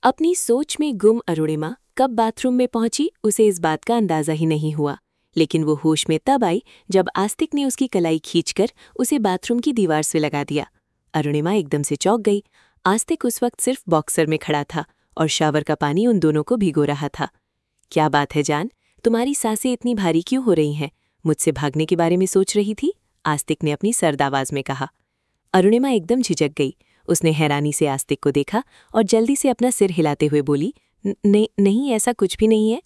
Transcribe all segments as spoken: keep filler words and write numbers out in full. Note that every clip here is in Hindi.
अपनी सोच में गुम अरुणिमा कब बाथरूम में पहुंची उसे इस बात का अंदाजा ही नहीं हुआ, लेकिन वो होश में तब आई जब आस्तिक ने उसकी कलाई खींचकर उसे बाथरूम की दीवार से लगा दिया। अरुणिमा एकदम से चौंक गई। आस्तिक उस वक्त सिर्फ बॉक्सर में खड़ा था और शावर का पानी उन दोनों को भिगो रहा था। क्या बात है जान, तुम्हारी सांसें इतनी भारी क्यों हो रही हैं? मुझसे भागने के बारे में सोच रही थी? आस्तिक ने अपनी सर्द आवाज में कहा। अरुणिमा एकदम झिझक गई। उसने हैरानी से आस्तिक को देखा और जल्दी से अपना सिर हिलाते हुए बोली, नहीं नहीं ऐसा कुछ भी नहीं है।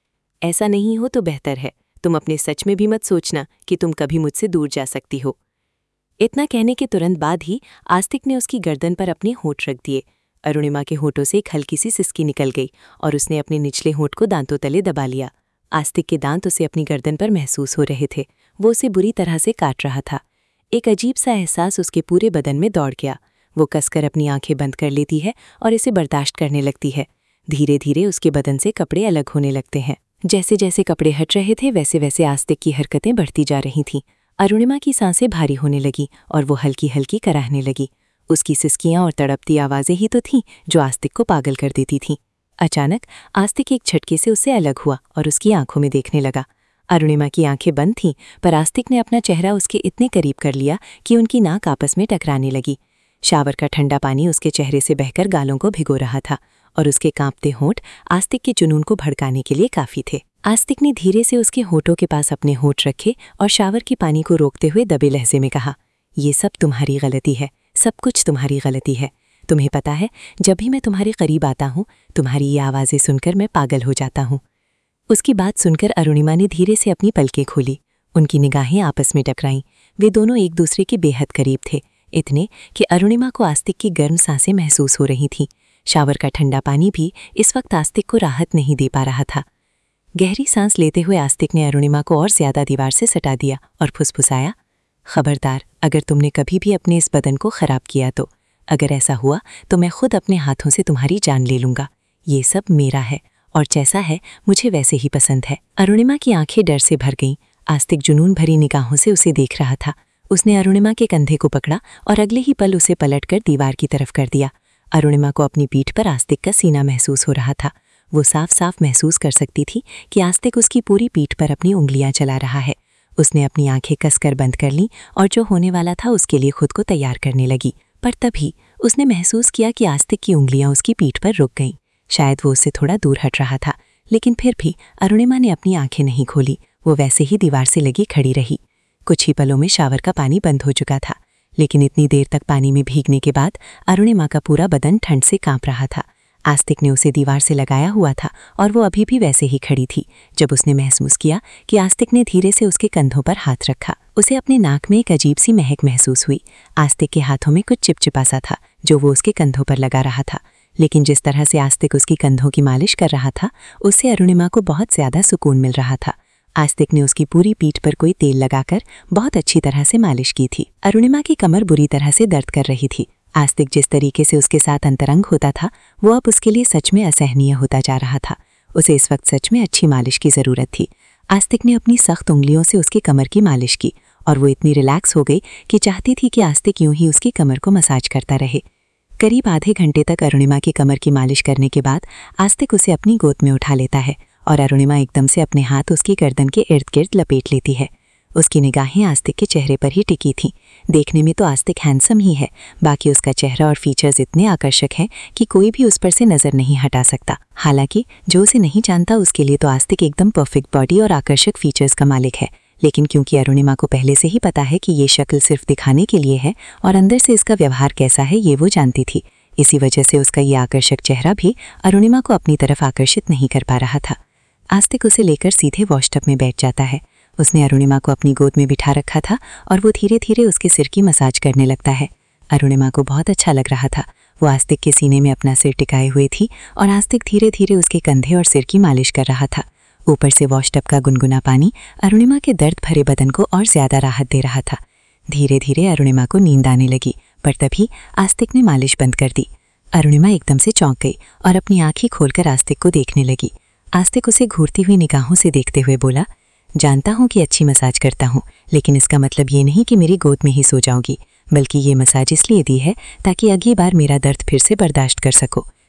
ऐसा नहीं हो तो बेहतर है। तुम अपने सच में भी मत सोचना कि तुम कभी मुझसे दूर जा सकती हो। इतना कहने के तुरंत बाद ही आस्तिक ने उसकी गर्दन पर अपने होंठ रख दिए। अरुणिमा के होंठों से एक हल्की सी सिसकी निकल गई और उसने अपने निचले होंठ को दांतों तले दबा लिया। आस्तिक के दांत उसे अपनी गर्दन पर महसूस हो रहे थे। वो उसे बुरी तरह से काट रहा था। एक अजीब सा एहसास उसके पूरे बदन में दौड़ गया। वो कसकर अपनी आंखें बंद कर लेती है और इसे बर्दाश्त करने लगती है। धीरे धीरे उसके बदन से कपड़े अलग होने लगते हैं। जैसे जैसे कपड़े हट रहे थे वैसे वैसे आस्तिक की हरकतें बढ़ती जा रही थीं। अरुणिमा की सांसें भारी होने लगी और वो हल्की हल्की कराहने लगी। उसकी सिसकियां और तड़पती आवाज़ें ही तो थीं जो आस्तिक को पागल कर देती थीं। अचानक आस्तिक एक झटके से उससे अलग हुआ और उसकी आंखों में देखने लगा। अरुणिमा की आंखें बंद थीं, पर आस्तिक ने अपना चेहरा उसके इतने करीब कर लिया कि उनकी नाक आपस में टकराने लगी। शावर का ठंडा पानी उसके चेहरे से बहकर गालों को भिगो रहा था और उसके कांपते होंठ आस्तिक के जुनून को भड़काने के लिए काफी थे। आस्तिक ने धीरे से उसके होठों के पास अपने होंठ रखे और शावर के पानी को रोकते हुए दबे लहजे में कहा, ये सब तुम्हारी गलती है, सब कुछ तुम्हारी गलती है। तुम्हें पता है, जब भी मैं तुम्हारे करीब आता हूँ तुम्हारी ये आवाज़ें सुनकर मैं पागल हो जाता हूँ। उसकी बात सुनकर अरुणिमा ने धीरे से अपनी पलकें खोली। उनकी निगाहें आपस में टकराईं। वे दोनों एक दूसरे के बेहद करीब थे, इतने कि अरुणिमा को आस्तिक की गर्म सांसें महसूस हो रही थीं। शावर का ठंडा पानी भी इस वक्त आस्तिक को राहत नहीं दे पा रहा था। गहरी सांस लेते हुए आस्तिक ने अरुणिमा को और ज्यादा दीवार से सटा दिया और फुसफुसाया, खबरदार, अगर तुमने कभी भी अपने इस बदन को खराब किया तो, अगर ऐसा हुआ तो मैं खुद अपने हाथों से तुम्हारी जान ले लूंगा। ये सब मेरा है और जैसा है मुझे वैसे ही पसंद है। अरुणिमा की आंखें डर से भर गईं। आस्तिक जुनून भरी निगाहों से उसे देख रहा था। उसने अरुणिमा के कंधे को पकड़ा और अगले ही पल उसे पलटकर दीवार की तरफ कर दिया। अरुणिमा को अपनी पीठ पर आस्तिक का सीना महसूस हो रहा था। वो साफ साफ महसूस कर सकती थी कि आस्तिक उसकी पूरी पीठ पर अपनी उंगलियां चला रहा है। उसने अपनी आंखें कसकर बंद कर लीं और जो होने वाला था उसके लिए खुद को तैयार करने लगी। पर तभी उसने महसूस किया कि आस्तिक की उंगलियां उसकी पीठ पर रुक गईं। शायद वो उससे थोड़ा दूर हट रहा था, लेकिन फिर भी अरुणिमा ने अपनी आंखें नहीं खोली। वो वैसे ही दीवार से लगी खड़ी रही। कुछ ही पलों में शावर का पानी बंद हो चुका था, लेकिन इतनी देर तक पानी में भीगने के बाद अरुणिमा का पूरा बदन ठंड से कांप रहा था। आस्तिक ने उसे दीवार से लगाया हुआ था और वो अभी भी वैसे ही खड़ी थी जब उसने महसूस किया कि आस्तिक ने धीरे से उसके कंधों पर हाथ रखा। उसे अपने नाक में एक अजीब सी महक महसूस हुई। आस्तिक के हाथों में कुछ चिपचिपा सा था जो वो उसके कंधों पर लगा रहा था, लेकिन जिस तरह से आस्तिक उसकी कंधों की मालिश कर रहा था उससे अरुणिमा को बहुत ज्यादा सुकून मिल रहा था। आस्तिक ने उसकी पूरी पीठ पर कोई तेल लगाकर बहुत अच्छी तरह से मालिश की थी। अरुणिमा की कमर बुरी तरह से दर्द कर रही थी। आस्तिक जिस तरीके से उसके साथ अंतरंग होता था वो अब उसके लिए सच में असहनीय होता जा रहा था। उसे इस वक्त सच में अच्छी मालिश की ज़रूरत थी। आस्तिक ने अपनी सख्त उंगलियों से उसकी कमर की मालिश की और वो इतनी रिलैक्स हो गई कि चाहती थी कि आस्तिक यूं ही उसकी कमर को मसाज करता रहे। करीब आधे घंटे तक अरुणिमा की कमर की मालिश करने के बाद आस्तिक उसे अपनी गोद में उठा लेता है और अरुणिमा एकदम से अपने हाथ उसकी गर्दन के इर्द गिर्द लपेट लेती है। उसकी निगाहें आस्तिक के चेहरे पर ही टिकी थीं। देखने में तो आस्तिक हैंडसम ही है, बाकी उसका चेहरा और फीचर्स इतने आकर्षक हैं कि कोई भी उस पर से नज़र नहीं हटा सकता। हालांकि जो उसे नहीं जानता उसके लिए तो आस्तिक एकदम परफेक्ट बॉडी और आकर्षक फीचर्स का मालिक है, लेकिन क्योंकि अरुणिमा को पहले से ही पता है कि ये शक्ल सिर्फ दिखाने के लिए है और अंदर से इसका व्यवहार कैसा है ये वो जानती थी, इसी वजह से उसका ये आकर्षक चेहरा भी अरुणिमा को अपनी तरफ आकर्षित नहीं कर पा रहा था। आस्तिक उसे लेकर सीधे वॉशटब में बैठ जाता है। उसने अरुणिमा को अपनी गोद में बिठा रखा था और वो धीरे धीरे उसके सिर की मसाज करने लगता है। अरुणिमा को बहुत अच्छा लग रहा था। वो आस्तिक के सीने में अपना सिर टिकाए हुए थी और आस्तिक धीरे धीरे उसके कंधे और सिर की मालिश कर रहा था। ऊपर से वॉशटब का गुनगुना पानी अरुणिमा के दर्द भरे बदन को और ज्यादा राहत दे रहा था। धीरे धीरे अरुणिमा को नींद आने लगी, पर तभी आस्तिक ने मालिश बंद कर दी। अरुणिमा एकदम से चौंक गई और अपनी आंखें खोलकर आस्तिक को देखने लगी। आस्तिक उसे घूरती हुई निगाहों से देखते हुए बोला, जानता हूँ कि अच्छी मसाज करता हूँ, लेकिन इसका मतलब ये नहीं कि मेरी गोद में ही सो जाओगी, बल्कि ये मसाज इसलिए दी है ताकि अगली बार मेरा दर्द फिर से बर्दाश्त कर सको।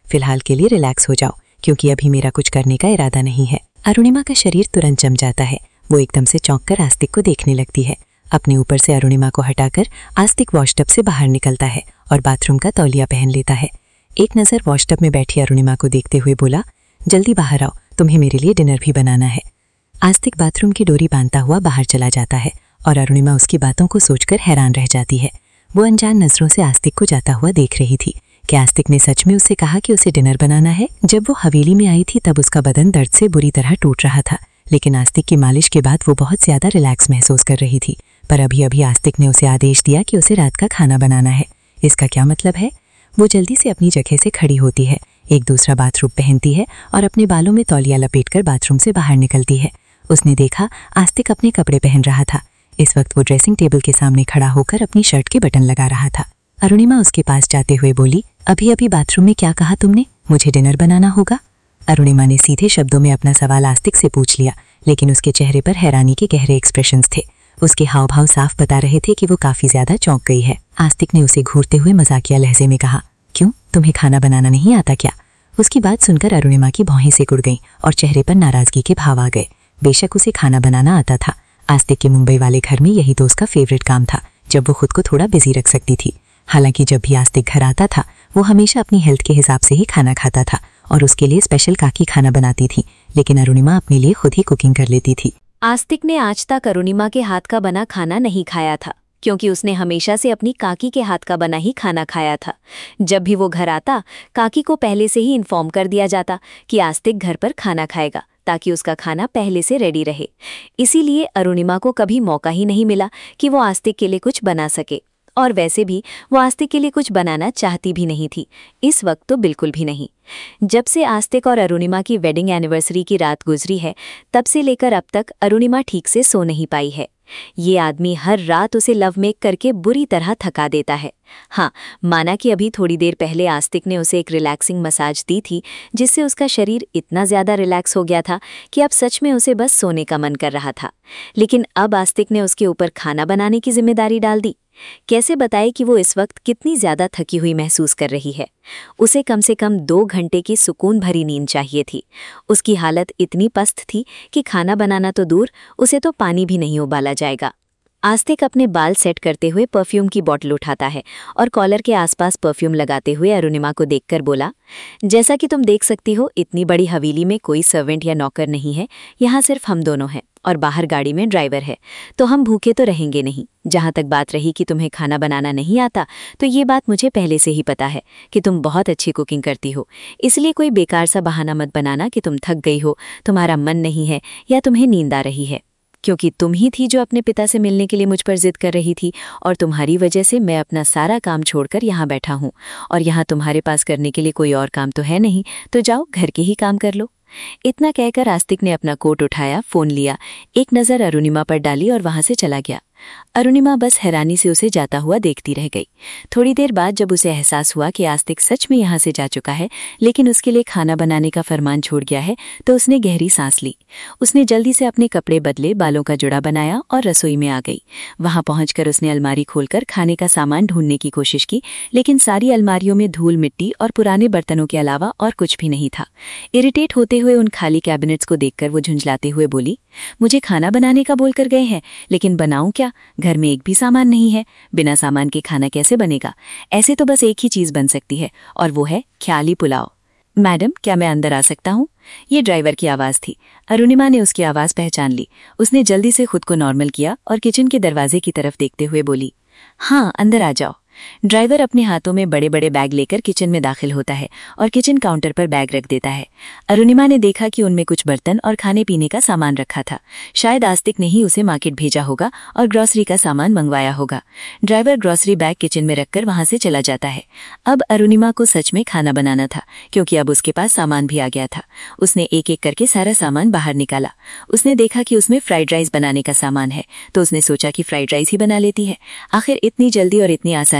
फिलहाल के लिए रिलैक्स हो जाओ, क्योंकि अभी मेरा कुछ करने का इरादा नहीं है। अरुणिमा का शरीर तुरंत जम जाता है। वो एकदम से चौंक कर आस्तिक को देखने लगती है। अपने ऊपर से अरुणिमा को हटाकर आस्तिक वॉशटब से बाहर निकलता है और बाथरूम का तौलिया पहन लेता है। एक नज़र वॉशटब में बैठी अरुणिमा को देखते हुए बोला, जल्दी बाहर आओ, तुम्हें मेरे लिए डिनर भी बनाना है। आस्तिक बाथरूम की डोरी बांधता हुआ बाहर चला जाता है और अरुणिमा उसकी बातों को सोचकर हैरान रह जाती है। वो अनजान नजरों से आस्तिक को जाता हुआ देख रही थी। क्या आस्तिक ने सच में उससे कहा कि उसे डिनर बनाना है? जब वो हवेली में आई थी तब उसका बदन दर्द से बुरी तरह टूट रहा था, लेकिन आस्तिक की मालिश के बाद वो बहुत ज्यादा रिलैक्स महसूस कर रही थी। पर अभी अभी आस्तिक ने उसे आदेश दिया कि उसे रात का खाना बनाना है। इसका क्या मतलब है? वो जल्दी से अपनी जगह से खड़ी होती है, एक दूसरा बाथरूम पहनती है और अपने बालों में तौलिया लपेटकर बाथरूम से बाहर निकलती है। उसने देखा आस्तिक अपने कपड़े पहन रहा था। इस वक्त वो ड्रेसिंग टेबल के सामने खड़ा होकर अपनी शर्ट के बटन लगा रहा था। अरुणिमा उसके पास जाते हुए बोली, अभी अभी बाथरूम में क्या कहा तुमने? मुझे डिनर बनाना होगा? अरुणिमा ने सीधे शब्दों में अपना सवाल आस्तिक से पूछ लिया, लेकिन उसके चेहरे पर हैरानी के गहरे एक्सप्रेशंस थे। उसके हाव भाव साफ बता रहे थे कि वो काफी ज्यादा चौंक गई है। आस्तिक ने उसे घूरते हुए मजाकिया लहजे में कहा, क्यों, तुम्हें खाना बनाना नहीं आता क्या? उसकी बात सुनकर अरुणिमा की भौहें सिकुड़ गईं और चेहरे पर नाराजगी के भाव आ गए। बेशक उसे खाना बनाना आता था। आस्तिक के मुंबई वाले घर में यही तो उसका फेवरेट काम था, जब वो खुद को थोड़ा बिजी रख सकती थी। हालांकि जब भी आस्तिक घर आता था वो हमेशा अपनी हेल्थ के हिसाब से ही खाना खाता था और उसके लिए स्पेशल काकी खाना बनाती थी, लेकिन अरुणिमा अपने लिए खुद ही कुकिंग कर लेती थी। आस्तिक ने आज तक अरुणिमा के हाथ का बना खाना नहीं खाया था, क्योंकि उसने हमेशा से अपनी काकी के हाथ का बना ही खाना खाया था। जब भी वो घर आता, काकी को पहले से ही इन्फॉर्म कर दिया जाता कि आस्तिक घर पर खाना खाएगा, ताकि उसका खाना पहले से रेडी रहे। इसीलिए अरुणिमा को कभी मौका ही नहीं मिला कि वो आस्तिक के लिए कुछ बना सके, और वैसे भी वो आस्तिक के लिए कुछ बनाना चाहती भी नहीं थी। इस वक्त तो बिल्कुल भी नहीं। जब से आस्तिक और अरुणिमा की वेडिंग एनिवर्सरी की रात गुजरी है, तब से लेकर अब तक अरुणिमा ठीक से सो नहीं पाई है। ये आदमी हर रात उसे लव मेक करके बुरी तरह थका देता है। हाँ, माना कि अभी थोड़ी देर पहले आस्तिक ने उसे एक रिलैक्सिंग मसाज दी थी, जिससे उसका शरीर इतना ज्यादा रिलैक्स हो गया था कि अब सच में उसे बस सोने का मन कर रहा था। लेकिन अब आस्तिक ने उसके ऊपर खाना बनाने की जिम्मेदारी डाल दी। कैसे बताए कि वो इस वक्त कितनी ज्यादा थकी हुई महसूस कर रही है? उसे कम से कम दो घंटे की सुकून भरी नींद चाहिए थी। उसकी हालत इतनी पस्त थी कि खाना बनाना तो दूर, उसे तो पानी भी नहीं उबाला जाएगा। आस्तिक अपने बाल सेट करते हुए परफ्यूम की बोतल उठाता है और कॉलर के आसपास परफ्यूम लगाते हुए अरुणिमा को देखकर बोला, जैसा कि तुम देख सकती हो, इतनी बड़ी हवेली में कोई सर्वेंट या नौकर नहीं है। यहाँ सिर्फ हम दोनों हैं और बाहर गाड़ी में ड्राइवर है, तो हम भूखे तो रहेंगे नहीं। जहाँ तक बात रही कि तुम्हें खाना बनाना नहीं आता, तो ये बात मुझे पहले से ही पता है कि तुम बहुत अच्छी कुकिंग करती हो। इसलिए कोई बेकार सा बहाना मत बनाना कि तुम थक गई हो, तुम्हारा मन नहीं है या तुम्हें नींद आ रही है, क्योंकि तुम ही थी जो अपने पिता से मिलने के लिए मुझ पर जिद कर रही थी, और तुम्हारी वजह से मैं अपना सारा काम छोड़कर यहाँ बैठा हूँ। और यहाँ तुम्हारे पास करने के लिए कोई और काम तो है नहीं, तो जाओ घर के ही काम कर लो। इतना कहकर आस्तिक ने अपना कोट उठाया, फोन लिया, एक नज़र अरुणिमा पर डाली और वहां से चला गया। अरुणिमा बस हैरानी से उसे जाता हुआ देखती रह गई। थोड़ी देर बाद जब उसे एहसास हुआ कि आस्तिक सच में यहाँ से जा चुका है, लेकिन उसके लिए खाना बनाने का फरमान छोड़ गया है, तो उसने गहरी सांस ली। उसने जल्दी से अपने कपड़े बदले, बालों का जुड़ा बनाया और रसोई में आ गई। वहां पहुंचकर उसने अलमारी खोलकर खाने का सामान ढूंढने की कोशिश की, लेकिन सारी अलमारियों में धूल मिट्टी और पुराने बर्तनों के अलावा और कुछ भी नहीं था। इरिटेट होते हुए उन खाली कैबिनेट्स को देखकर वो झुंझलाते हुए बोली, मुझे खाना बनाने का बोलकर गए हैं, लेकिन बनाऊं क्या? घर में एक भी सामान नहीं है। बिना सामान के खाना कैसे बनेगा? ऐसे तो बस एक ही चीज बन सकती है, और वो है ख्याली पुलाव। मैडम, क्या मैं अंदर आ सकता हूँ? ये ड्राइवर की आवाज़ थी। अरुणिमा ने उसकी आवाज़ पहचान ली। उसने जल्दी से खुद को नॉर्मल किया और किचन के दरवाजे की तरफ देखते हुए बोली, हाँ, अंदर आ जाओ। ड्राइवर अपने हाथों में बड़े बड़े बैग लेकर किचन में दाखिल होता है और किचन काउंटर पर बैग रख देता है। अरुणिमा ने देखा कि उनमें कुछ बर्तन और खाने पीने का सामान रखा था। शायद आस्तिक ने ही उसे मार्केट भेजा होगा और ग्रॉसरी का सामान मंगवाया होगा। ड्राइवर ग्रॉसरी बैग किचन में रखकर वहां से चला जाता है। अब अरुणिमा को सच में खाना बनाना था, क्योंकि अब उसके पास सामान भी आ गया था। उसने एक एक करके सारा सामान बाहर निकाला। उसने देखा कि उसमें फ्राइड राइस बनाने का सामान है, तो उसने सोचा कि फ्राइड राइस ही बना लेती है। आखिर इतनी जल्दी और इतनी आसानी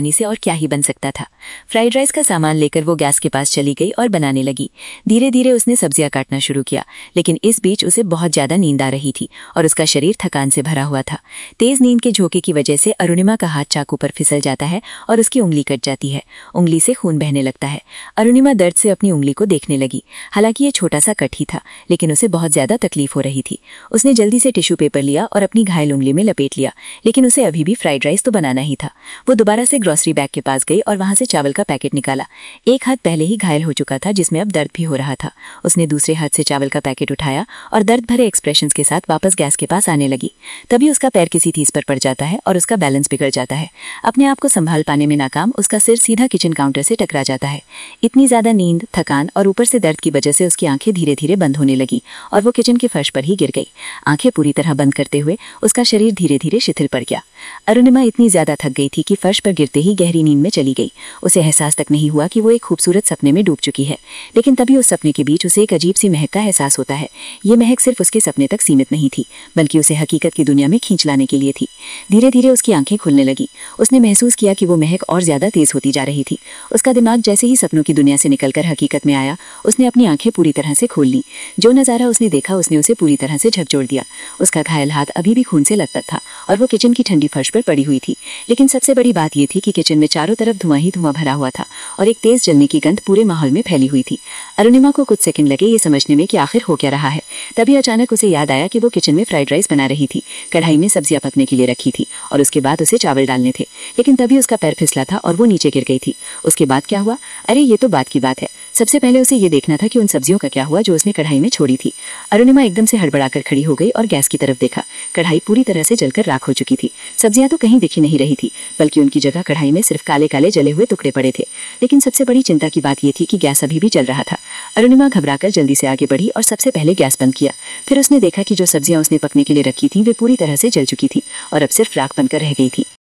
आसानी से और क्या ही बन सकता था। फ्राइड राइस का सामान लेकर वो गैस के पास चली गई और बनाने लगी। धीरे धीरे उसने सब्जियां काटना शुरू किया, लेकिन इस बीच उसे बहुत ज्यादा नींद आ रही थी और उसका शरीर थकान से भरा हुआ था। तेज नींद के झोंके की वजह से अरुणिमा का हाथ चाकू पर फिसल जाता है और उसकी उंगली कट जाती है। उंगली से खून बहने लगता है। अरुणिमा दर्द से अपनी उंगली को देखने लगी। हालांकि ये छोटा सा कट ही था, लेकिन उसे बहुत ज्यादा तकलीफ हो रही थी। उसने जल्दी से टिश्यू पेपर लिया और अपनी घायल उंगली में लपेट लिया, लेकिन उसे अभी भी फ्राइड राइस तो बनाना ही था। वो दोबारा से ग्रोसरी बैग के पास गई और वहां से चावल का पैकेट निकाला। एक हाथ पहले ही घायल हो चुका था, जिसमें अब दर्द भी हो रहा था। उसने दूसरे हाथ से चावल का पैकेट उठाया और दर्द भरे एक्सप्रेशंस के साथ वापस गैस के पास आने लगी। तभी उसका पैर किसी चीज पर पड़ जाता है और उसका बैलेंस बिगड़ जाता है। अपने आप को संभाल पाने में नाकाम उसका सिर सीधा किचन काउंटर से टकरा जाता है। इतनी ज्यादा नींद, थकान और ऊपर से दर्द की वजह से उसकी आंखें धीरे धीरे बंद होने लगी और वो किचन के फर्श पर ही गिर गई। आंखें पूरी तरह बंद करते हुए उसका शरीर धीरे धीरे शिथिल पड़ गया। अरुणिमा इतनी ज्यादा थक गई थी कि फर्श पर गिरते ही गहरी नींद में चली गई। उसे एहसास तक नहीं हुआ कि वो एक खूबसूरत सपने में डूब चुकी है। लेकिन तभी उस सपने के बीच उसे एक अजीब सी महक का एहसास होता है। ये महक सिर्फ उसके सपने तक सीमित नहीं थी, बल्कि उसे हकीकत की दुनिया में खींच लाने के लिए थी। धीरे धीरे उसकी आंखें खुलने लगी। उसने महसूस किया कि वो महक और ज्यादा तेज होती जा रही थी। उसका दिमाग जैसे ही सपनों की दुनिया से निकलकर हकीकत में आया, उसने अपनी आंखें पूरी तरह से खोल ली। जो नजारा उसने देखा उसने उसे पूरी तरह से झकझोर दिया। उसका घायल हाथ अभी भी खून से लथपथ था और वो किचन की ठंडी फर्श पर पड़ी हुई थी। लेकिन सबसे बड़ी बात यह थी कि किचन में चारों तरफ धुआं ही धुआं भरा हुआ था और एक तेज जलने की गंध पूरे माहौल में फैली हुई थी। अरुणिमा को कुछ सेकंड लगे ये समझने में कि आखिर हो क्या रहा है। तभी अचानक उसे याद आया कि वो किचन में फ्राइड राइस बना रही थी। कढ़ाई में सब्जियां पकने के लिए रखी थी और उसके बाद उसे चावल डालने थे। लेकिन तभी उसका पैर फिसला था और वो नीचे गिर गई थी। उसके बाद क्या हुआ? अरे ये तो बात की बात है। सबसे पहले उसे ये देखना था कि उन सब्जियों का क्या हुआ जो उसने कढ़ाई में छोड़ी थी। अरुणिमा एकदम से हड़बड़ाकर खड़ी हो गई और गैस की तरफ देखा। कढ़ाई पूरी तरह से जलकर राख हो चुकी थी। सब्जियां तो कहीं दिखी नहीं रही थी, बल्कि उनकी जगह कढ़ाई में सिर्फ काले काले जले हुए टुकड़े पड़े थे। लेकिन सबसे बड़ी चिंता की बात यह थी कि गैस अभी भी जल रहा था। अरुणिमा घबराकर जल्दी से आगे बढ़ी और सबसे पहले गैस बंद किया। फिर उसने देखा कि जो सब्जियां उसने पकने के लिए रखी थी वे पूरी तरह से जल चुकी थी और अब सिर्फ राख बनकर रह गई थी।